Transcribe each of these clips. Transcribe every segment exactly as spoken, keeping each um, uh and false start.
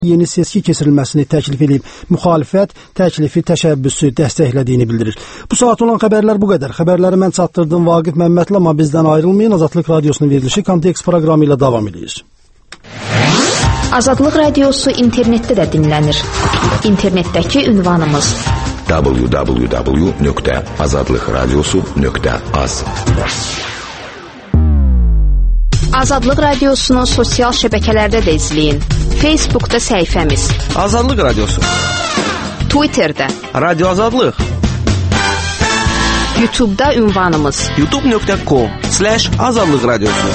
yeni seçki keçirilməsini təklif edib, müxalifət təklifi təşəbbüsü dəstəklədiyini bildirir. Bu saat olan xəbərlər bu qədər. Xəbərləri mən çatdırdım Vaqif Məmmədli, amma bizdən ayrılmayın. Azadlıq Radiosunun verilişi Kontekst proqramı ilə davam edir. Azadlıq Radiosu internetdə də dinlənir. İnternetdəki ünvanımız w w w nöqtə azadlıq radiosu nöqtə az. Azadlıq Radiosunu sosial şəbəkələrdə də izləyin. Facebookda səhifəmiz Azadlıq Radiosu, Twitterdə Radio Azadlıq, YouTube'da ünvanımız youtube nöqtə com slash azadlıq radiosu.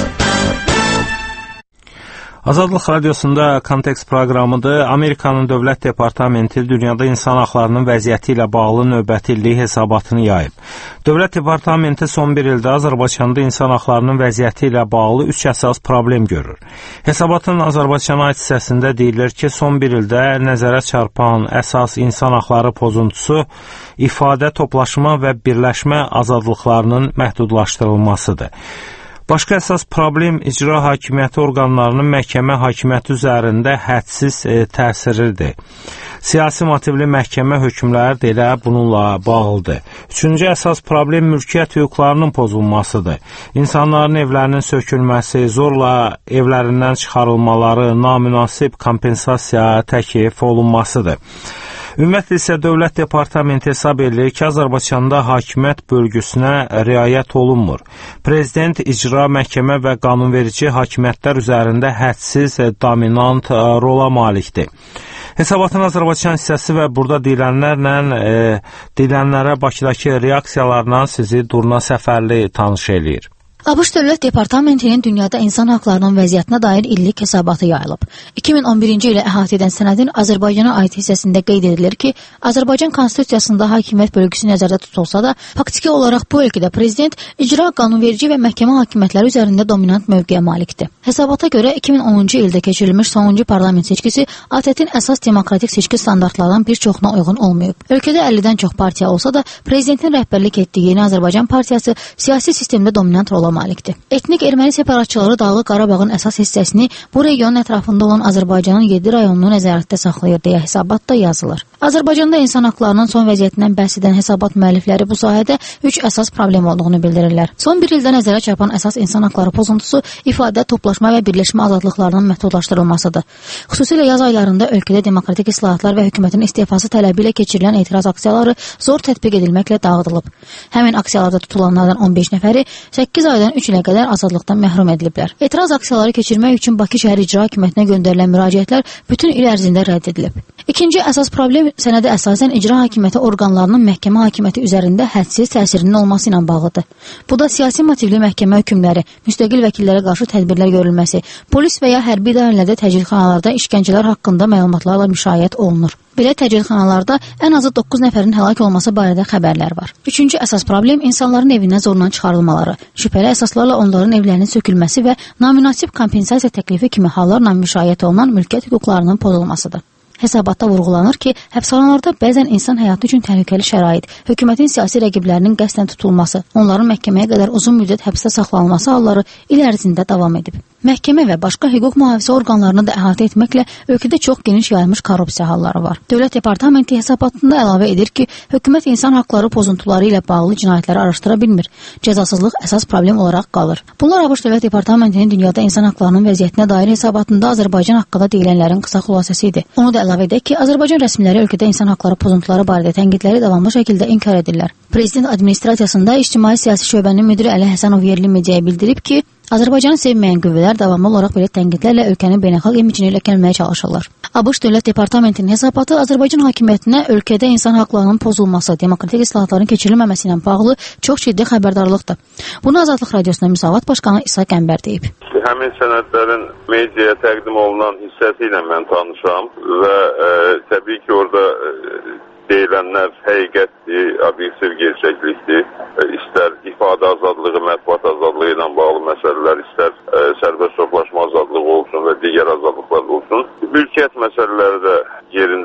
Azadlıq Radiosunda Kontekst proqramıdır. Amerikanın Dövlət Departamenti dünyada insan haqlarının vəziyyəti ilə bağlı növbəti illik hesabatını yayıb. Dövlət Departamenti son bir ildə Azərbaycanda insan haqlarının vəziyyəti ilə bağlı üç əsas problem görür. Hesabatın Azərbaycana aid hissəsində deyilir ki, son bir ildə nəzərə çarpan əsas insan haqları pozuntusu ifadə, toplaşma və birləşmə azadlıqlarının məhdudlaşdırılmasıdır. Başqa əsas problem icra hakimiyyəti orqanlarının məhkəmə hakimiyyəti üzərində hədsiz e, təsiridir. Siyasi motivli məhkəmə hökmləri də elə bununla bağlıdır. Üçüncü əsas problem mülkiyyət hüquqlarının pozulmasıdır. İnsanların evlərinin sökülməsi, zorla evlərindən çıxarılmaları, namünasib kompensasiya təklif olunmasıdır. Ümumiyyətlə isə Dövlət Departamenti hesab edir ki, Azərbaycanda hakimiyyət bölgüsünə riayət olunmur. Prezident icra, məhkəmə və qanunverici hakimiyyətlər üzərində hədsiz dominant rola malikdir. Hesabatın Azərbaycan hissəsi və burada deyilənlərlə, e, deyilənlərə Bakıdakı reaksiyalarla sizi Durna Səfərli tanış eləyir. ABŞ Dövlət Departamentinin dünyada insan haqlarının vəziyyətinə dair illik hesabatı yayılıb. iki min on birinci ilə əhatə edən sənədin Azərbaycana aid hissəsində qeyd edilir ki, Azərbaycan Konstitusiyasında hakimiyyət bölgüsü nəzərdə tutulsa da, faktiki olaraq bu ölkədə prezident icra, qanunverici və məhkəmə hakimiyyətləri üzərində dominant mövqeyə malikdir. Hesabata görə iki min onuncu ildə keçirilmiş sonuncu parlament seçkisi A T T-in əsas demokratik seçki standartlarından bir çoxuna uyğun olmayıb. Ölkədə əllidən çox partiya olsa da, prezidentin rəhbərlik etdiyi Yeni Azərbaycan Partiyası siyasi sistemdə dominant rola malikdir. Etnik erməni separatçıları Dağlıq Qarabağın əsas hissəsini bu regionun ətrafında olan Azərbaycanın yeddi rayonunu nəzarətdə saxlayır deyə hesabatda yazılır. Azərbaycanda insan haqlarının son vəziyyətindən bəhs edən hesabat müəllifləri bu sahədə üç əsas problem olduğunu bildirirlər. Son bir ildə nəzərə çarpan əsas insan haqları pozuntusu ifadə, toplaşma və birləşmə azadlıqlarının məhdudlaşdırılmasıdır. Xüsusilə yaz aylarında ölkədə demokratik islahatlar və hökumətin istifası tələbi ilə keçirilən etiraz aksiyaları zor tətbiq edilməklə dağıdılıb. Həmin aksiyalarda tutulanlardan on beş nəfəri səkkiz aydan üç ilə qədər azadlıqdan məhrum ediliblər. Etiraz aksiyaları keçirmək üçün Bakı şəhər icra hakimiyyətinə göndərilən müraciətlər bütün il ərzində rədd edilib. İkinci əsas problem sənədə əsasən icra hakimiyyəti orqanlarının məhkəmə hakimiyyəti üzərində hədsiz təsirinin olması ilə bağlıdır. Bu da siyasi motivli məhkəmə hökmləri, müstəqil vəkillərə qarşı tədbirlər görülməsi, polis və ya hərbi idarələrdə təcridxanalarda işgəncələr haqqında məlumatlarla müşayiət olunur. Belə təcridxanalarda ən azı doqquz nəfərin həlak olması barədə xəbərlər var. Üçüncü əsas problem insanların evindən zorla çıxarılmaları, şübhəli əsaslarla onların evlərinin sökülməsi və namünasib kompensasiya təklifi kimi hallarla müşayiət olunan mülkiyyət hüquqlarının pozulmasıdır. Hesabatda vurğulanır ki, həbsxanalarda bəzən insan həyatı üçün təhlükəli şərait, hökumətin siyasi rəqiblərinin qəsdən tutulması, onların məhkəməyə qədər uzun müddət həbsdə saxlanılması halları il ərzində davam edib. Məhkəmə və başqa hüquq mühafizə orqanlarını da əhatə etməklə ölkədə çox geniş yayılmış korrupsiya halları var. Dövlət Departamenti hesabatında əlavə edir ki, hökumət insan haqları pozuntuları ilə bağlı cinayətləri araşdıra bilmir. Cəzasızlıq əsas problem olaraq qalır. Bunlar ABŞ Dövlət Departamentinin dünyada insan haqlarının vəziyyətinə dair hesabatında Azərbaycan haqqında deyilənlərin qısa xülasəsi idi. Onu da əlavə edək ki, Azərbaycan rəsmiləri ölkədə insan haqları pozuntuları barədə tənqidləri davamlı şəkildə inkar edirlər. Prezident administrasiyasında ictimai siyasi şöbənin müdiri Əli Həsənov yerli mediaya bildirib ki, Azərbaycanı sevməyən qüvvələr davamlı olaraq belə tənqidlərlə ölkənin beynəlxalq imicini ləkələməyə çalışırlar. ABŞ Dövlət Departamentinin hesabatı Azərbaycan hakimiyyətinə ölkədə insan haqlarının pozulması, demokratik islahatların keçirilməməsi ilə bağlı çox ciddi xəbərdarlıqdır. Bunu Azadlıq Radiosuna Müsavat Başqanı İsa Qəmbər deyib. Həmin sənədlərin mediaya təqdim olunan hissəsi ilə mən tanışam və e, təbii ki, orada e, deyilənlər həqiqətdir, obyektiv gerçəklikdir. İstər ifadə azadlığı, mətbuat azadlığı ilə bağlı məsələlər, istər e, sərbəst toplaşma azadlığı olsun və digər azadlıqlar olsun. Mülkiyyət məsələləri də yerində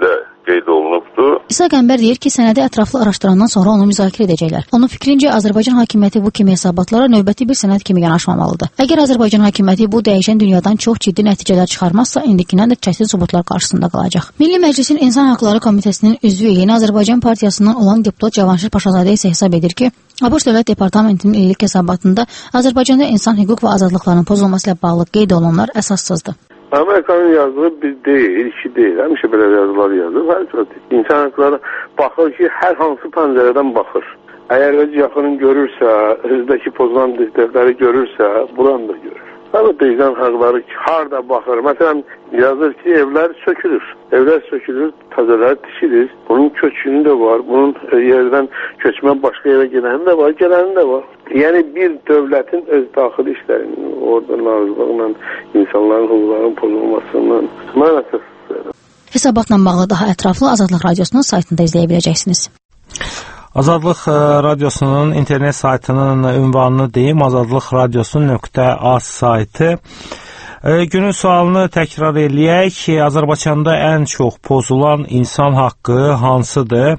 qeyd olunubdur. İsa Qəmbər deyir ki, sənədi ətraflı araşdırandan sonra onu müzakirə edəcəklər. Onun fikrincə Azərbaycan hakimiyyəti bu kimi hesabatlara növbəti bir sənəd kimi yanaşmamalıdır. Əgər Azərbaycan hakimiyyəti bu dəyişən dünyadan çox ciddi nəticələr çıxarmazsa, indikindən də çətin sübutlar qarşısında qalacaq. Milli Məclisin İnsan Haqları Komitəsinin üzvü Yeni Azərbaycan Partiyasından olan deputat Cavanşir Paşazadə isə hesab edir ki, ABŞ Dövlət Departamentinin illik hesabatında Azərbaycanda insan hüquq və azadlıqlarının pozulması ilə bağlı qeyd olunanlar əsassızdır. Amerikanın yazdığı bir deyil, iki deyil. Həmişə belə yazılar yazır. Hər tərəfdə insan hüquqları baxır ki, hər hansı pəncərədən baxır. Əgər öz yaxının görürsə, özdəki pozulan dəftəri görürsə, buran da görür. Əlbəttə insan hüquqları harda baxır. Məsələn, yazır ki, evlər sökülür. Evlər sökülür, təzələr tikilir. Bunun köçünü də var. Bunun yerdən köçmə başqa yerə gedəni də var, gələni də var. Yəni bir dövlətin öz daxili işlərinin, orada narazılıqla insanların hüquqlarının pozulmasından mən əsas sayıram. Hesabatla bağlı daha ətraflı Azadlıq Radiosunun saytında izləyə biləcəksiniz. Azadlıq Radiosunun internet saytının ünvanını deyim, azadlıq radiosu nöqtə az saytı. Günün sualını təkrar eləyək ki, Azərbaycanda ən çox pozulan insan haqqı hansıdır?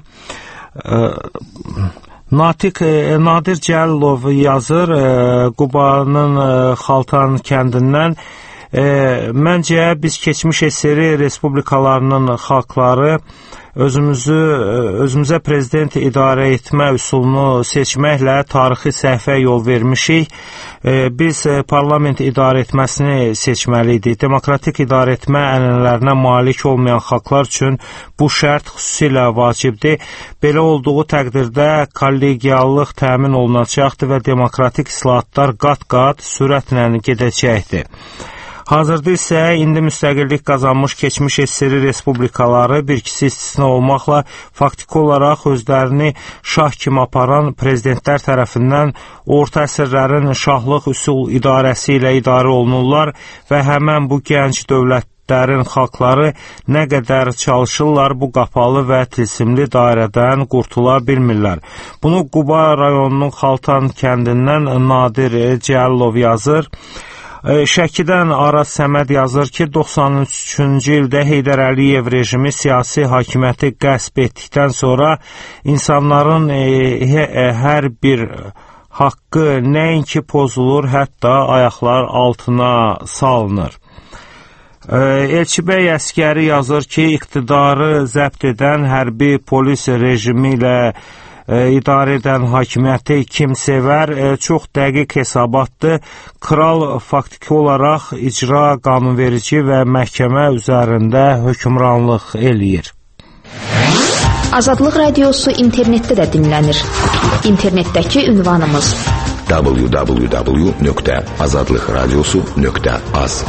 Natiq Nadir Cəlilov yazır Qubanın Xaltan kəndindən. Məncə biz keçmiş S R respublikalarının xalqları özümüzü özümüzə prezident idarə etmə üsulunu seçməklə tarixi səhvə yol vermişik. Biz parlament idarə etməsini seçməliydik. Demokratik idarə etmə ənənələrinə malik olmayan xalqlar üçün bu şərt xüsusilə vacibdir. Belə olduğu təqdirdə kollegiallıq təmin olunacaqdır və demokratik islahatlar qat-qat sürətlə gedəcəkdir. Hazırda isə indi müstəqillik qazanmış keçmiş S R respublikaları bir ikisi istisna olmaqla faktiki olaraq özlərini şah kimi aparan prezidentlər tərəfindən orta əsrlərin şahlıq üsul idarəsi ilə idarə olunurlar və həmən bu gənc dövlətlərin xalqları nə qədər çalışırlar bu qapalı və tilsimli dairədən qurtula bilmirlər. Bunu Quba rayonunun Xaltan kəndindən Nadir Cəlilov yazır. Şəkidən Araz Səməd yazır ki, doxsan üçüncü ildə Heydər Əliyev rejimi siyasi hakimiyyəti qəsb etdikdən sonra insanların hər bir haqqı nəinki pozulur, hətta ayaqlar altına salınır. Elçibəy Əskəri yazır ki, iqtidarı zəbt edən hərbi polis rejimi ilə idarə edən hakimiyyəti kim sevər, çox dəqiq hesabatdır. Kral faktiki olaraq icra, qanunverici və məhkəmə üzərində hökmranlıq eləyir. Azadlıq Radiosu internetdə də dinlənir. İnternetdəki ünvanımız w w w nöqtə azadlıq radiosu nöqtə az.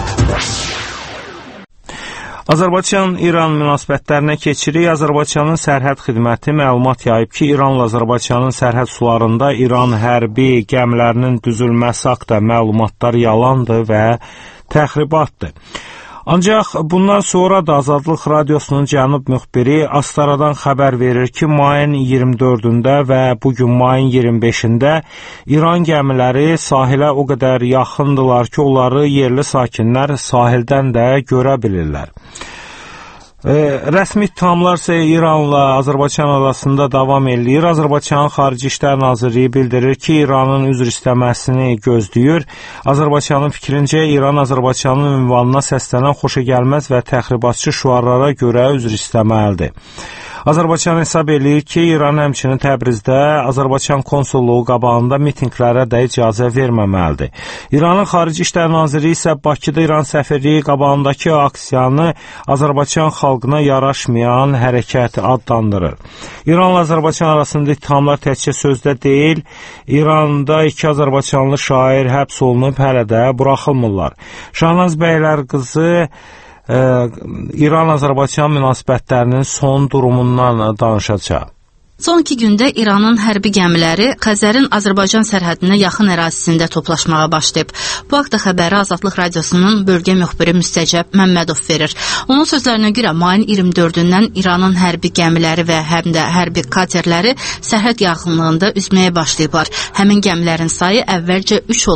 Azərbaycan-İran münasibətlərinə keçirik. Azərbaycanın sərhəd xidməti məlumat yayıb ki, İranla Azərbaycanın sərhəd sularında İran hərbi gəmilərinin düzülməsi haqqında məlumatlar yalandır və təxribatdır. Ancaq bundan sonra da Azadlıq Radiosunun cənub müxbiri Astaradan xəbər verir ki, mayın iyirmi dördündə və bugün mayın iyirmi beşində İran gəmiləri sahilə o qədər yaxındılar ki, onları yerli sakinlər sahildən də görə bilirlər. Rəsmi ittihamlar isə İranla Azərbaycan arasında davam eləyir. Azərbaycanın Xarici İşlər Nazirliyi bildirir ki, İranın üzr istəməsini gözləyir. Azərbaycanın fikrincə, İran Azərbaycanın ünvanına səslənən xoşagəlməz və təxribatçı şüarlara görə üzr istəməlidir. Azərbaycan hesab eləyir ki, İran həmçinin Təbrizdə Azərbaycan konsulluğu qabağında mitinqlərə də icazə verməməlidir. İranın Xarici İşlər Naziri isə Bakıda İran səfirliyi qabağındakı aksiyanı Azərbaycan xalqına yaraşmayan hərəkət adlandırır. İranla Azərbaycan arasında ittihamlar təkcə sözdə deyil, İranda iki Azərbaycanlı şair həbs olunub hələ də buraxılmırlar. Şahnaz bəylər qızı İran-Azərbaycan münasibətlərinin son durumundan danışacaq. Son iki gündə İranın hərbi gəmiləri Xəzərin Azərbaycan sərhədinə yaxın ərazisində toplaşmağa başlayıb. Bu haqda xəbəri Azadlıq Radiosunun bölgə müxbiri Müstəcəb Məmmədov verir. Onun sözlərinə görə mayın iyirmi dördündən İranın hərbi gəmiləri və həm də hərbi katerləri sərhəd yaxınlığında üzməyə başlayıblar. Həmin gəmilərin sayı əvvəlcə üç olub.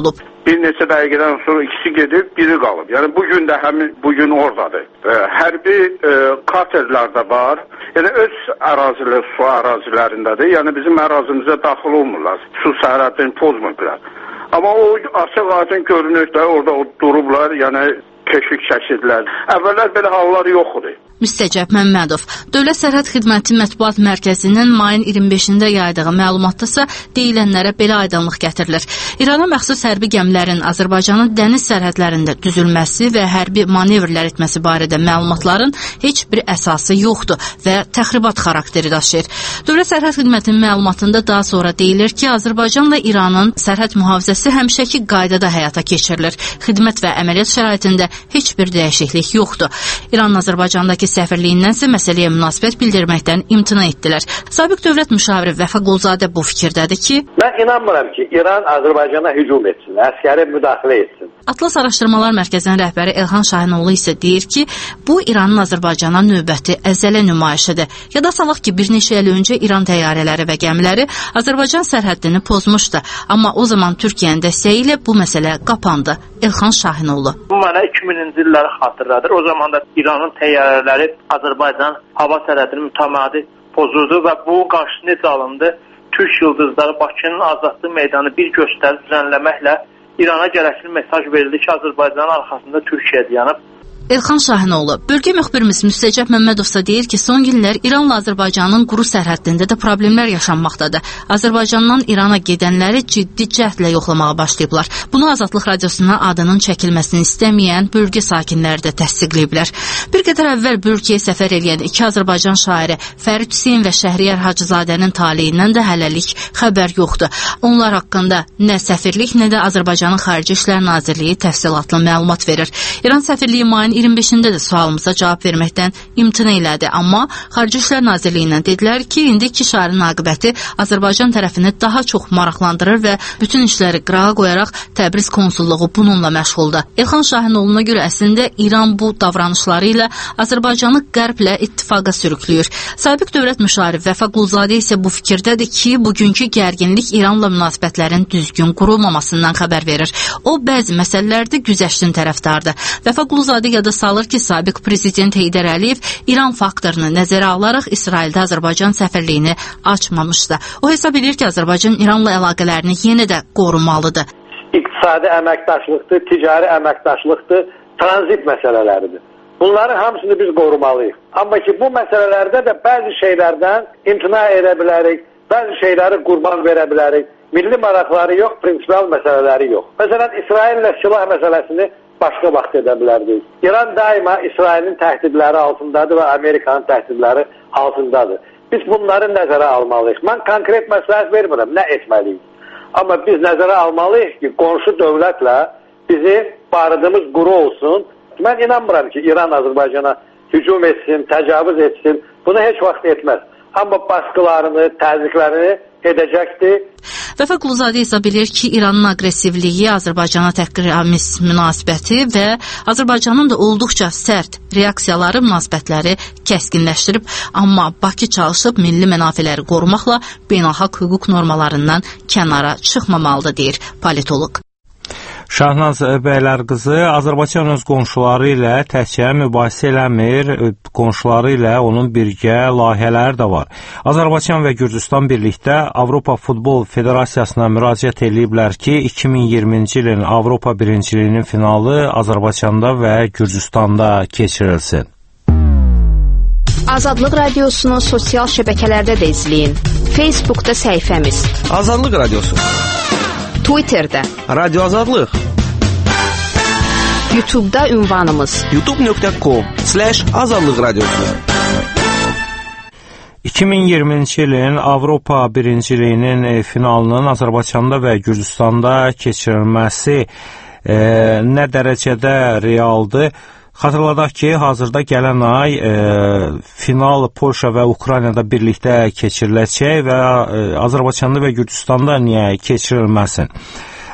Bir neçə dəqiqədən sonra ikisi gedib, biri qalıb. Yəni bu gün də həmin bu gün ordadır. E, hərbi e, katerlər də var. Yəni öz əraziləri, su ərazilərindədir. Yəni bizim ərazimizə daxil olmurlar. Su sərhədini pozmurlar. Amma o açıq aydın görünür də orada durublar, yəni keşik çəkirlər. Əvvəllər belə hallar yox idi. Müstəcəb Məmmədov Dövlət Sərhəd Xidməti Mətbuat Mərkəzinin mayın iyirmi beşində yaydığı məlumatdasa deyilənlərə belə aydınlıq gətirilir. İrana məxsus hərbi gəmilərin Azərbaycanın dəniz sərhədlərində düzülməsi və hərbi manevrlər etməsi barədə məlumatların heç bir əsası yoxdur və təxribat xarakteri daşıyır. Dövlət Sərhəd Xidmətinin məlumatında daha sonra deyilir ki, Azərbaycanla İranın sərhəd mühafizəsi həmişəki qaydada həyata keçirilir. Xidmət və əməliyyat şəraitində heç bir dəyişiklik yoxdur. İranın Azərbaycandakı səfirliyindənsə məsələyə münasibət bildirməkdən imtina etdilər. Sabiq dövlət müşaviri Vəfa Quluzadə bu fikirdədir ki, mən inanmıram ki, İran Azərbaycana hücum etsin, əskəri müdaxilə etsin. Atlas Araşdırmalar Mərkəzinin rəhbəri Elxan Şahinoğlu isə deyir ki, bu İranın Azərbaycana növbəti əzələ nümayişidir. Yada salaq ki, bir neçə il öncə İran təyyarələri və gəmiləri Azərbaycan sərhəddini pozmuşdu. Amma o zaman Türkiyənin dəstəyi ilə bu məsələ qapandı. Elxan Şahinoğlu. Bu mənə iki minci illəri xatırladır. O zaman da İranın təyyarələri Azərbaycan hava sərhədini mütəmadi pozurdu və bu qarşı necə alındı? Türk yıldızları Bakının azadlığı meydanı bir göstərib düzənləməklə İrana gərəkli mesaj verildi ki, Azərbaycanın arxasında Türkiyə dayanıb. Elxan Şahinoğlu, bölgə müxbirimiz Müstəcəb Məmmədovsa deyir ki, son günlər İranla Azərbaycanın quru sərhəddində də problemlər yaşanmaqdadır. Azərbaycandan İrana gedənləri ciddi cəhdlə yoxlamağa başlayıblar. Bunu Azadlıq Radiosuna adının çəkilməsini istəməyən bölgə sakinləri də təsdiqləyiblər. Bir qədər əvvəl bölgəyə səfər edən iki Azərbaycan şairi Fərid Hüseyn və Şəhriyar Hacızadənin taleyindən də hələlik xəbər yoxdur. Onlar haqqında nə səfirlik, nə də Azərbaycanın Xarici İşlər Nazirliyi təfsilatlı məlumat verir. İran səfirliyi mayın iyirmi beşində də sualımıza cavab verməkdən imtina elədi. Amma Xarici İşlər Nazirliyindən dedilər ki, indiki şairin aqibəti Azərbaycan tərəfini daha çox maraqlandırır və bütün işləri qırağa qoyaraq Təbriz konsulluğu bununla məşğuldur. Elxan Şahinoğlu'na görə əslində İran bu davranışları ilə Azərbaycanı qərblə ittifaqa sürükləyir. Sabiq dövlət müşaviri Vəfa Quluzadə isə bu fikirdədir ki, bugünkü gərginlik İranla münasibətlərin düzgün qurulmamasından xəbər verir. O, bəzi məsələlərdə güzəştin tərəfdardır. Vəfa Quluzadə yada salır ki, sabiq prezident Heydər Əliyev İran faktorunu nəzərə alaraq İsraildə Azərbaycan səfirliyini açmamışdı. O hesab edir ki, Azərbaycan İranla əlaqələrini yenə də qorumalıdır. İqtisadi əməkdaşlıqdır, ticari əməkdaşlıqdır, tranzit məsələləridir. Bunların hamısını biz qorumalıyıq. Amma ki, bu məsələlərdə də bəzi şeylərdən imtina edə bilərik, bəzi şeyləri qurban verə bilərik. Milli maraqları yox, prinsipal məsələləri yox. Məsələn, İsraillə silah məsələsini başqa vaxt edə bilərdik. İran daima İsrailin təhdidləri altındadır və Amerikanın təhdidləri altındadır. Biz bunları nəzərə almalıyıq. Mən konkret məsləhət vermirəm, nə etməliyik. Amma biz nəzərə almalıyıq ki, qonşu dövlətlə bizim barıdığımız quru olsun. Mən inanmıram ki, İran Azərbaycana hücum etsin, təcavüz etsin. Bunu heç vaxt etməz. Amma baskılarını, təzyiqlərini edəcəkdir. Vəfa Quluzadə hesab edir ki, İranın aqressivliyi, Azərbaycana təhqiramiz münasibəti və Azərbaycanın da olduqca sərt reaksiyaları münasibətləri kəskinləşdirib, amma Bakı çalışıb milli mənafələri qorumaqla beynəlxalq hüquq normalarından kənara çıxmamalıdır, deyir politoloq. Şahnaz Bəylərqızı Azərbaycan öz qonşuları ilə təkcə mübahisə eləmir, qonşuları ilə onun birgə layihələri də var. Azərbaycan və Gürcüstan birlikdə Avropa Futbol Federasiyasına müraciət ediblər ki, iki min iyirminci ilin Avropa birinciliyinin finalı Azərbaycanda və Gürcüstanda keçirilsin. Azadlıq Radiosunu sosial şəbəkələrdə də izləyin. Facebookda səhifəmiz Azadlıq Radiosu, Twitterdə Radio Azadlıq, YouTube'da ünvanımız youtube nöqtə com slash azadlıq radiosu. iki min iyirminci ilin Avropa birinciliyinin finalının Azərbaycanda və Gürcüstanda keçirilməsi e, nə dərəcədə realdır? Xatırladaq ki, hazırda gələn ay e, final Polşa və Ukraynada birlikdə keçiriləcək və e, Azərbaycanda və Gürcüstanda niyə keçirilməsin?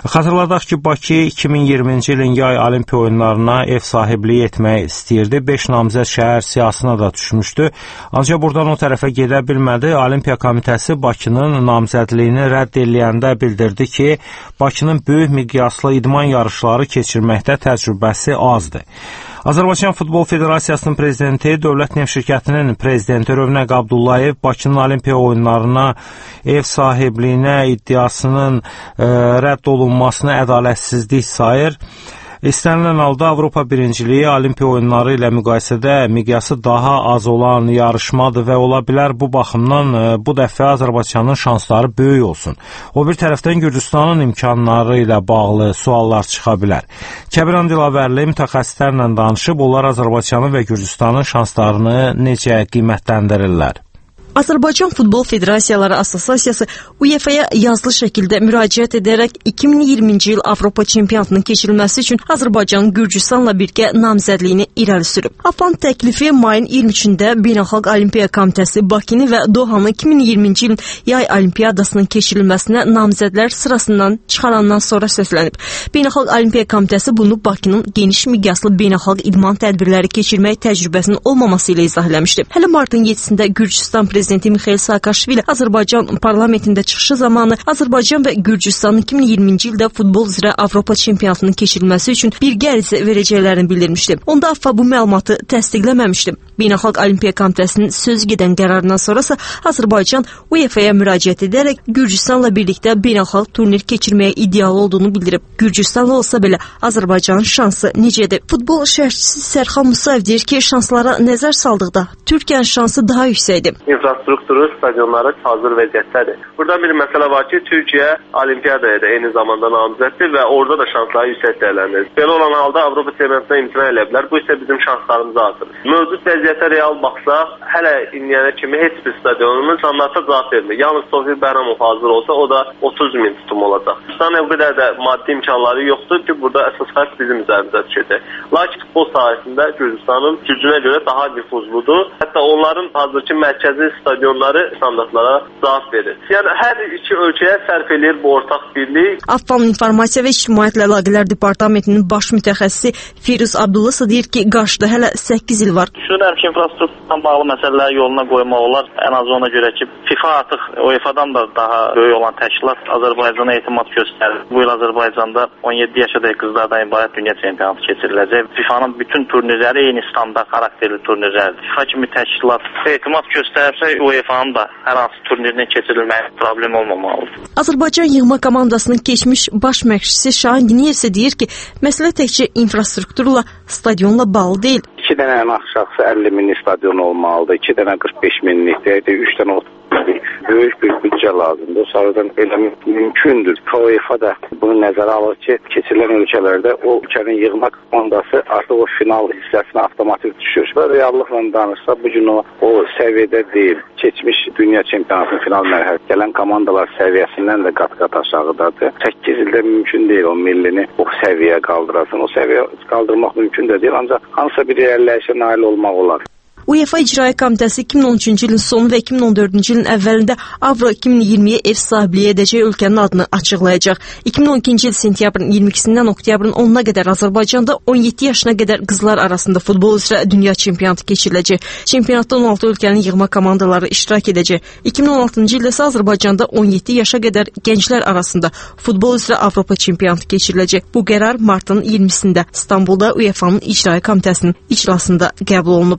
Xatırladaq ki, Bakı iki min iyirminci ilin yay Olimpiya oyunlarına ev sahibliyi etmək istəyirdi. beş namizəd şəhər siyasına da düşmüşdü. Ancaq buradan o tərəfə gedə bilmədi. Olimpiya Komitəsi Bakının namizədliyini rədd eləyəndə bildirdi ki, Bakının böyük miqyaslı idman yarışları keçirməkdə təcrübəsi azdır. Azərbaycan Futbol Federasiyasının prezidenti, Dövlət Neft Şirkətinin prezidenti Rövnəq Abdullayev Bakının Olimpiya oyunlarına ev sahibliyinə iddiasının e, rədd olunmasını ədalətsizlik sayır. İstənilən halda Avropa birinciliyi Olimpiya oyunları ilə müqayisədə miqyası daha az olan yarışmadır və ola bilər bu baxımdan bu dəfə Azərbaycanın şansları böyük olsun. O bir tərəfdən Gürcüstanın imkanları ilə bağlı suallar çıxa bilər. Kəbiran Dilavərli mütəxəssislərlə danışıb, onlar Azərbaycanın və Gürcüstanın şanslarını necə qiymətləndirirlər? Azərbaycan Futbol Federasiyaları Assosiasiyası UEFA-ya yazılı şəkildə müraciət edərək iki min iyirminci il Avropa çempionatının keçirilməsi üçün Azərbaycanın Gürcüstanla birgə namizədliyini irəli sürüb. AFFAN təklifi mayın iyirmi üçündə Beynəlxalq Olimpiya Komitəsi Bakını və Dohanı iki min iyirminci ilin yay olimpiyadasının keçirilməsinə namizədlər sırasından çıxarandan sonra səslənib. Beynəlxalq Olimpiya Komitəsi bunu Bakının geniş miqyaslı beynəlxalq idman tədbirləri keçirmək təcrübəsinin olmaması ilə izah eləmişdi. Hələ martın yedisində Gürcüstan prezidenti Prezidenti Mixail Saakashvili Azərbaycan parlamentində çıxışı zamanı Azərbaycan və Gürcüstanın iki min iyirminci ildə futbol üzrə Avropa çempionatının keçirilməsi üçün birgə ərizə verəcəklərini bildirmişdi. Onda AFFA bu məlumatı təsdiqləməmişdi. Beynəlxalq Olimpiya Komitəsinin söz gedən qərarından sonrası Azərbaycan UEFA-ya müraciət edərək Gürcüstanla birlikdə beynəlxalq turnir keçirməyə iddialı olduğunu bildirib. Gürcüstanla olsa belə Azərbaycanın şansı necədir? Futbol şərhçisi Sərxan Musayev deyir ki, şanslara nəzər saldıqda Türkiyənin şansı daha yüksəkdir. İnfrastrukturu, stadionları hazır vəziyyətdədir. Burada bir məsələ var ki, Türkiyə olimpiyadaya da eyni zamanda namizəddir və orada da şansları yüksək dəyərləndirir. Belə olan halda Avropa çempionatına imtina edə bilər. Bu isə bizim şanslarımızı artırır. Mövcud vəziyyətə real baxsaq, hələ indiyənə kimi heç bir stadionumuz standarta cavab vermir. Yalnız Sofi Bəhramov hazır olsa, o da otuz min tutum olacaq. Gürcüstanın o qədər də maddi imkanları yoxdur ki, burada əsas xərc bizim üzərimizə düşəcək. Lakin futbol sahəsində Gürcüstanın gücünə görə daha nüfuzludur. Hətta onların hazırki mərkəzi stadionları standartlara cavab verir. Yəni hər iki ölkəyə sərf edir bu ortaq birlik. AFFAN İnformasiya və İctimaiyyətlə Əlaqələr Departamentinin baş mütəxəssisi Firuz Abdullasa deyir ki, qarşıda hələ səkkiz il var. Düşünürəm ki, infrastrukturla bağlı məsələləri yoluna qoymaq olar. Ən az ona görə ki, FIFA artıq UEFA-dan da daha böyük olan təşkilat Azərbaycana etimad göstərir. Bu il Azərbaycanda on yeddi yaşadakı qızlardan ibarət dünya çempionatı keçiriləcək. FIFA'nın bütün turnirləri eyni standart xarakterli turnirlərdir. FIFA kimi təşkilat etimad göstərsə UEFA-nın da hər hansı turnirinin keçirilməyə problem olmamalıdır. Azərbaycan yığma komandasının keçmiş baş məşqçisi Şahin Diniyev isə deyir ki, məsələ təkcə infrastrukturla, stadionla bağlı deyil. İki dənə ən aşağısı əlli minlik stadion olmalıdır, iki dənə qırx beş minlikdir, üç dənə otuz minlik. Böyük bir büdcə lazımdır. Sonradan elə mümkündür. UEFA da bunu nəzərə alır ki, keçirilən ölkələrdə o ölkənin yığma komandası artıq o final hissəsinə avtomatik düşür. Və reallıqla danışsa bu gün o, o səviyyədə deyil. Keçmiş dünya çempionatının final mərhələsi gələn komandalar səviyyəsindən də qat-qat aşağıdadır. səkkiz ildə mümkün deyil o millini o səviyyəyə qaldırasın. O səviyyə qaldırmaq mümkün də deyil, ancaq hansısa bir yerləşə nail olmaq olar. UEFA İcra Komitəsi iki min on üçüncü ilin sonu və iki min on dördüncü ilin əvvəlində Avro iki min iyirmiyə ev sahibliyi edəcək ölkənin adını açıqlayacaq. iki min on ikinci il sentyabrın iyirmi ikisindən oktyabrın onuna qədər Azərbaycanda on yeddi yaşına qədər qızlar arasında futbol üzrə dünya çempionatı keçiriləcək. Çempionatda on altı ölkənin yığma komandaları iştirak edəcək. iki min on altıncı ildə isə Azərbaycanda on yeddi yaşa qədər gənclər arasında futbol üzrə Avropa çempionatı keçiriləcək. Bu qərar martın iyirmisində İstanbulda UEFA-nın İcra Komitəsinin iclasında qəbul olunub.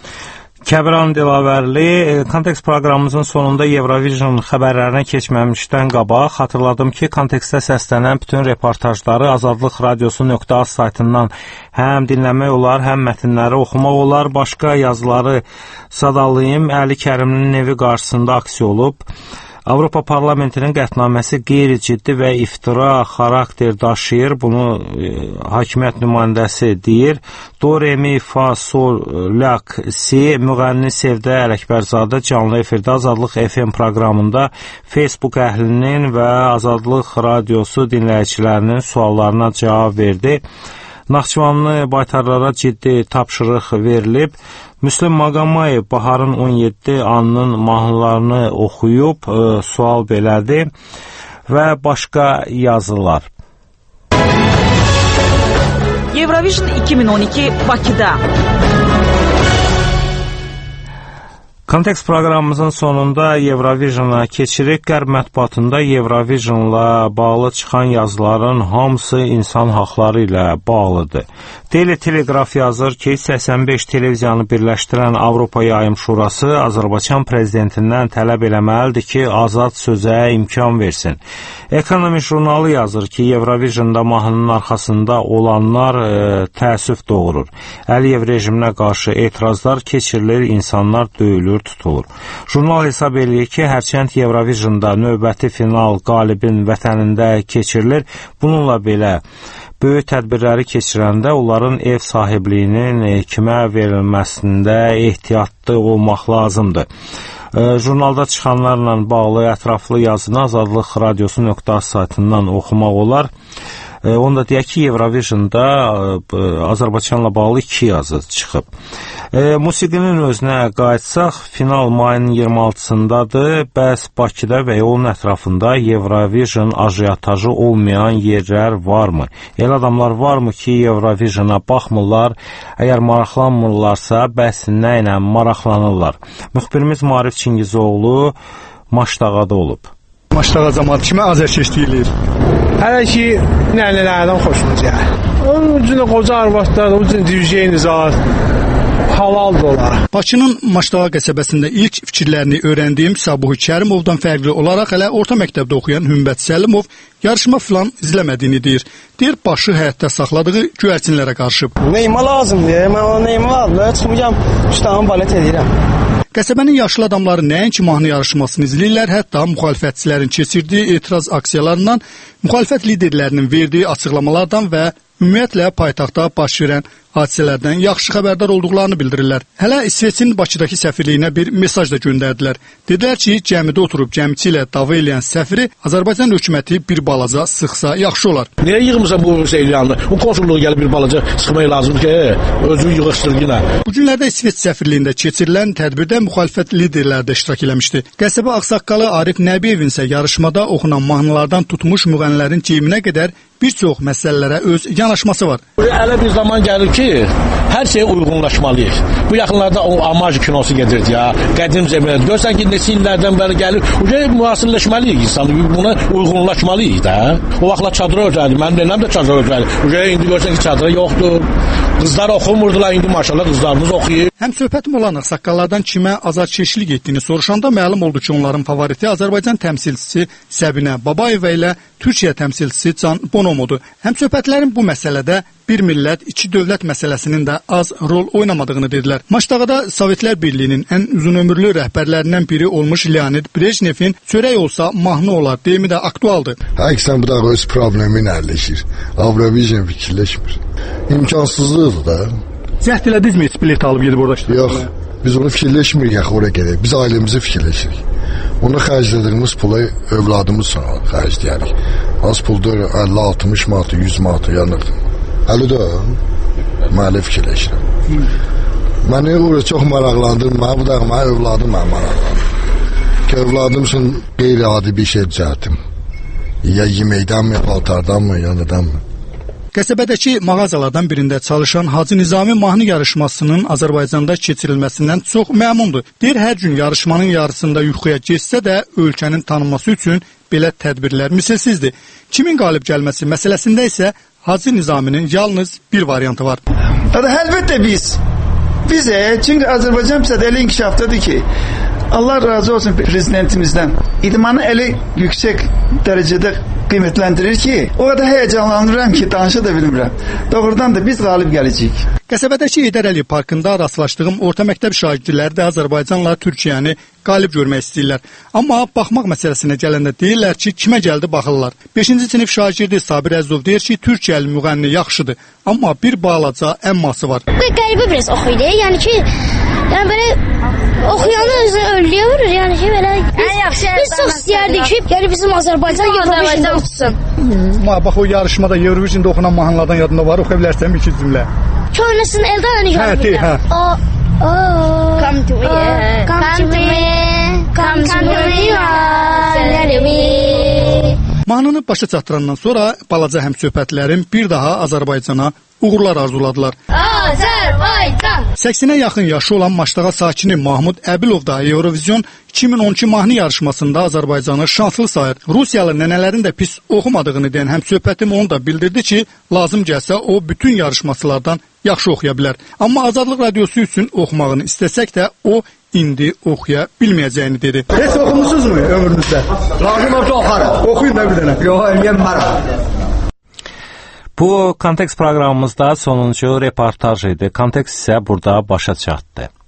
Kəbiran Dilavərli, Kontekst proqramımızın sonunda Eurovision xəbərlərinə keçməmişdən qabaq xatırladım ki, Kontekstdə səslənən bütün reportajları azadlıq radiosu nöqtə az saytından həm dinləmək olar, həm mətnləri oxumaq olar. Başqa yazıları sadalayım. Əli Kərimlinin evi qarşısında aksiya olub. Avropa Parlamentinin qətnaməsi qeyri-ciddi və iftira xarakter daşıyır. Bunu e, hakimiyyət nümayəndəsi deyir. Do, re, mi, fa, sol, lak, si, müğənni Sevdə Ələkbərzadə canlı efirdə Azadlıq F M proqramında Facebook əhlinin və Azadlıq radiosu dinləyicilərinin suallarına cavab verdi. Naxçıvanlı baytarlara ciddi tapşırıq verilib. Müslüm Maqamayev Baharın on yeddi anının mahnılarını oxuyub, e, sual belədir və başqa yazılar. Eurovision iki min on iki Bakıda. Kontekst proqramımızın sonunda Eurovision'a keçirik. Qərb mətbuatında Eurovision'la bağlı çıxan yazıların hamısı insan haqları ilə bağlıdır. Daily Telegraph yazır ki, səksən beş televiziyanı birləşdirən Avropa Yayım Şurası Azərbaycan prezidentindən tələb eləməlidir ki, azad sözə imkan versin. Ekonomi jurnalı yazır ki, Eurovision'da mahnının arxasında olanlar e, təəssüf doğurur. Əliyev rejiminə qarşı etirazlar keçirilir, insanlar döyülür, tutulur. Jurnal hesab edir ki, hərçənd Eurovision'da növbəti final qalibin vətənində keçirilir. Bununla belə böyük tədbirləri keçirəndə onların ev sahibliyinin kimə verilməsində ehtiyatlı olmaq lazımdır. E, jurnalda çıxanlarla bağlı ətraflı yazını azadlıq radiosu nöqtə az saytından oxumaq olar. E, onu da deyək ki, Eurovision'da e, Azərbaycanla bağlı iki yazı çıxıb. E, musiqinin özünə qayıtsaq, final mayın iyirmi altısındadır. Bəs Bakıda və onun ətrafında Eurovision ajiyatajı olmayan yerlər varmı? Elə adamlar varmı ki, Eurovision'a baxmırlar? Əgər maraqlanmırlarsa, bəs nə ilə maraqlanırlar? Müxbirimiz Maarif Çingizoğlu Maşdağada olub. Maşdağa cəmaəti kimi azərkeşlik hələ ki, nənələrdən xoşumuz gəlir. Onun üçün qoca arvadlar, onun üçün divjeyni zat halal dolar. Bakının Maşdağa qəsəbəsində ilk fikirlərini öyrəndiyim Sabuhi Kərimovdan fərqli olaraq hələ orta məktəbdə oxuyan Hümbət Səlimov yarışma filan izləmədiyini deyir. Deyir, başı həyətdə saxladığı güvərcinlərə qarışıb. Neyimə lazımdır, mən o neyimə lazımdır, çıxmayacam, üstəğin balet edirəm. Qəsəbənin yaşlı adamları nəinki mahnı yarışmasını izləyirlər, hətta müxalifətçilərin keçirdiyi etiraz aksiyalarından, müxalifət liderlərinin verdiyi açıqlamalardan və ümumiyyətlə paytaxtda baş verən hadisələrdən yaxşı xəbərdar olduqlarını bildirirlər. Hələ İsveçin Bakıdakı səfirliyinə bir mesaj da göndərdilər. Dedilər ki, gəmidə oturub gəmiçi ilə dava eləyən səfiri Azərbaycan hökuməti bir balaca sıxsa yaxşı olar. Niyə yığmısan bu şeylərini? Bu konsulluğa gəlib bir balaca sıxmaq lazımdır ki, özü yığışdır yenə. Bu günlərdə İsveç səfirliyində keçirilən tədbirdə müxalifət liderləri də iştirak eləmişdi. Qəsəbə ağsaqqalı Arif Nəbiyevin isə yarışmada oxunan mahnılardan tutmuş müğənnilərin geyiminə qədər bir çox məsələlərə öz yanaşması var. Elə bir zaman gəlir ki, hər şey uyğunlaşmalıyıq. Bu yaxınlarda o Amaj kinosu gedirdi ya, qədim zəminə. Görsən ki, neçə illərdən bəri gəlir, uca müasirləşməliyik insan, buna uyğunlaşmalıyıq da. O vaxtlar çadıra özəldi, mən denəm də çadıra özəldi. Uca indi görsən ki, çadıra yoxdur. Qızlar oxumurdular, indi maşallah qızlarımız oxuyur. Həm söhbətim olan ağsaqqallardan kimə azadkeşlik etdiyini soruşanda məlum oldu ki, onların favoriti Azərbaycan təmsilçisi Səbinə Babayeva ilə Türkiyə təmsilçisi Can Bonomodur. Həm söhbətlərin bu məsələdə bir millət, iki dövlət məsələsinin də az rol oynamadığını dedilər. Maşdağada Sovetlər Birliyinin ən uzunömürlü rəhbərlərindən biri olmuş Leonid Brejnevin çörək olsa mahnı olar deyimi də aktualdır. Əksən bu da öz problemini həlləşir. Avrovision fikirləşmir. İmkansızlıqdır da. Cəhd elədinizmi heç bilet alıb gedib orada işləmək? Yox, biz onu fikirləşmirik, yaxı oraya gedək. Biz ailəmizi fikirləşirik. Onu xərclədiyimiz pulu övladımız sana xərcləyərik. Az puldur, əlli altmış manat, yüz manat yanır. Əli də mələ fikirləşirəm. Məni oraya çox maraqlandırır, mənə bu da mənə övladım mənə maraqlandırır. Ki, övladım üçün qeyri-adi bir şey düzəltim. Ya yeməkdənmi, paltardanmı, ya nədanmı? Qəsəbədəki mağazalardan birində çalışan Hacı Nizami mahnı yarışmasının Azərbaycanda keçirilməsindən çox məmnundur. Deyir, hər gün yarışmanın yarısında yuxuya getsə də ölkənin tanınması üçün belə tədbirlər misilsizdir. Kimin qalib gəlməsi məsələsində isə Hacı Nizaminin yalnız bir variantı var. Əlbəttə biz. Biz, çünki Azərbaycan bizə elə inkişafdadır ki, Allah razı olsun prezidentimizdən. İdmanı elə yüksək dərəcədə qiymətləndirir ki, o qədər həyəcanlanıram ki, danışa da bilmirəm. Doğrudan da biz qalib gələcəyik. Qəsəbədəki Heydər Əliyev parkında rastlaşdığım orta məktəb şagirdləri də Azərbaycanla Türkiyəni qalib görmək istəyirlər. Amma baxmaq məsələsinə gələndə deyirlər ki, kimə gəldi baxırlar. beşinci sinif şagirdi Sabir Əzov deyir ki, Türkiyəli müğənni yaxşıdır, amma bir balaca əmması var. Bu qəribə biraz oxuydu. Yəni ki, yəni belə oxuyanı özünü önlüyə vurur. Yəni ki, belə biz, biz çox istəyərdik ki, yəni bizim Azərbaycan Eurovision'da uçsun. Amma bax o yarışmada Eurovision'da oxunan mahnılardan yadında var, oxuya bilərsən iki cümlə. Köhnəsini eldənəni görmürəm. Hə, hə. O, o, come to me, come to me, come to me. Mahnını başa çatdırandan sonra balaca həmsöhbətlərim bir daha Azərbaycana uğurlar arzuladılar. Azərbaycan! səksinə yaxın yaşı olan Maştağa sakini Mahmud Əbilov da Eurovizyon iki min on iki mahnı yarışmasında Azərbaycanı şanslı sayır. Rusiyalı nənələrin də pis oxumadığını deyən həmsöhbətim onu da bildirdi ki, lazım gəlsə o bütün yarışmaçılardan yaxşı oxuya bilər. Amma Azadlıq Radiosu üçün oxumağını istəsək də o indi oxuya bilməyəcəyini dedi. Heç oxumusunuzmu ömrünüzdə? Lazım olsa oxarım. Oxuyun da bir dənə. Yox, eləyəm. Bu Kontekst proqramımızda sonuncu reportaj idi. Kontekst isə burada başa çatdı.